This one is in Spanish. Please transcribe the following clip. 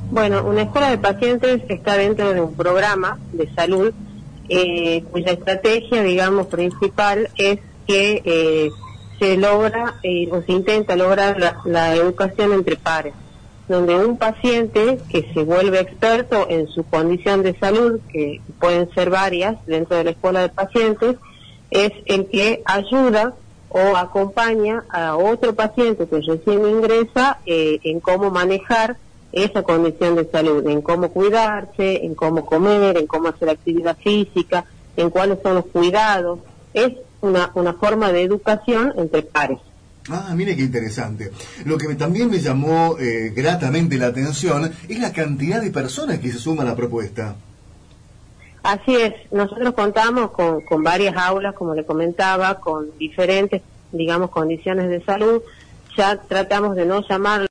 Bueno, una escuela de pacientes está dentro de un programa de salud cuya estrategia, digamos, principal es que se logra o se intenta lograr la educación entre pares, donde un paciente que se vuelve experto en su condición de salud, que pueden ser varias dentro de la escuela de pacientes, es el que ayuda o acompaña a otro paciente que recién ingresa en cómo manejar esa condición de salud, en cómo cuidarse, en cómo comer, en cómo hacer actividad física, en cuáles son los cuidados. Es una forma de educación entre pares. Ah, mire qué interesante. Lo que también me llamó gratamente la atención es la cantidad de personas que se suman a la propuesta. Así es, nosotros contamos con varias aulas, como le comentaba, con diferentes, digamos, condiciones de salud. Ya tratamos de no llamar